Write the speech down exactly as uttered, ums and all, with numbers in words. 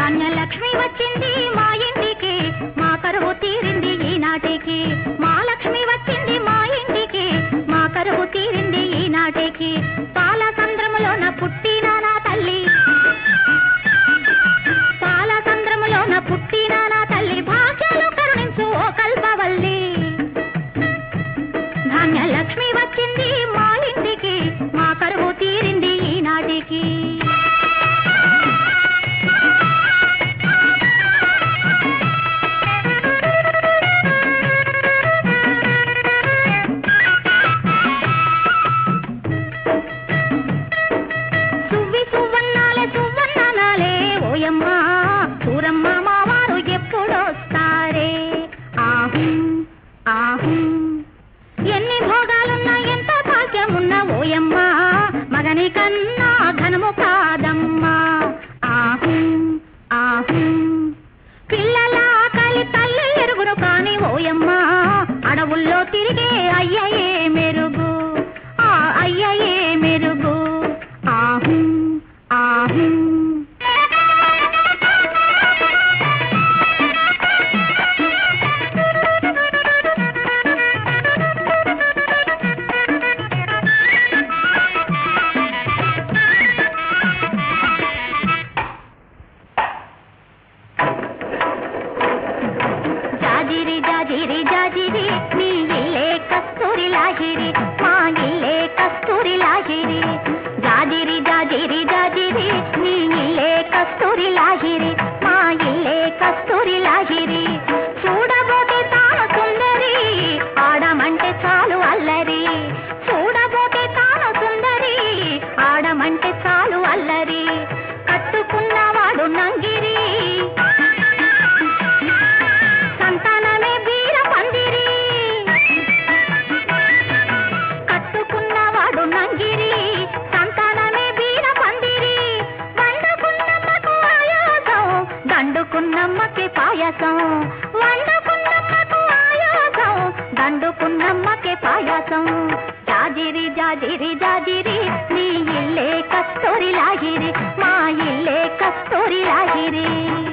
ధాన్యలక్ష్మి వచ్చింది మా ఇంటికి, మా కరువు తీరింది ఈనాటికి. మా లక్ష్మి వచ్చింది మా ఇంటికి, మా కరువు తీరింది ఈనాటికి. పాల సంద్రములోన పుట్టిన నా తల్లి, పాల సంద్రములోన పుట్టిన నా తల్లి, భాగ్యాలు కరుణించు ఓ కల్పవల్లి. ధాన్యలక్ష్మి వచ్చింది మా ఇంటికి, మా కరువు తీరింది ఈనాటికి. సువ్వి సువ్వన్నాలే సువ్వన్నాలే ఓయమ్మ, సూరమ్మ మావారు ఎప్పుడొస్తారే. ఆహు ఆహు ఎన్ని భోగాలున్నా ఎంత భాగ్యమున్నా ఓయమ్మ, మగని కన్నా ఘనము కాదమ్మా. ఆహు ఆహు పిల్లల ఆకలి తల్లి ఎరుగును కాని ఓయమ్మ, అడవుల్లో తిరిగే అయ్యయే మెరుగు, ఆ అయ్యయే మెరుగు. ఆహు ఆహు జాజిరి జాజిరి జాజిరి నీ ఇల్లే కస్తూరి లాహిరి, మా ఇల్లే కస్తూరి లాహిరి. జాజిరి జాజిరి జాజిరి నీ ఇల్లే కస్తూరి లాహిరి, మా ఇల్లే కస్తూరి లాహిరి. చూడబోతే తాను సుందరి, ఆడమంటే చాలు అల్లరి. చూడబోతే తాను సుందరి, ఆడమంటే చాలు అల్లరి. కట్టుకున్నవాడు నంగిరి, సంతానమే వీర పందిరి. కట్టుకున్నవాడు నంగిరి, సంతానమే వీర పందిరి. వండుకున్నమ్మకు ఆయాసం, దండుకున్నమ్మకి పాయసం. వండుకున్నమ్మకు ఆయాసం, దండుకున్నమ్మకి పాయసం. జాజిరి జాజిరి జాజిరి నీ ఇల్లే కస్తూరి లాహిరి, మా ఇల్లే కస్తూరి లాహిరి.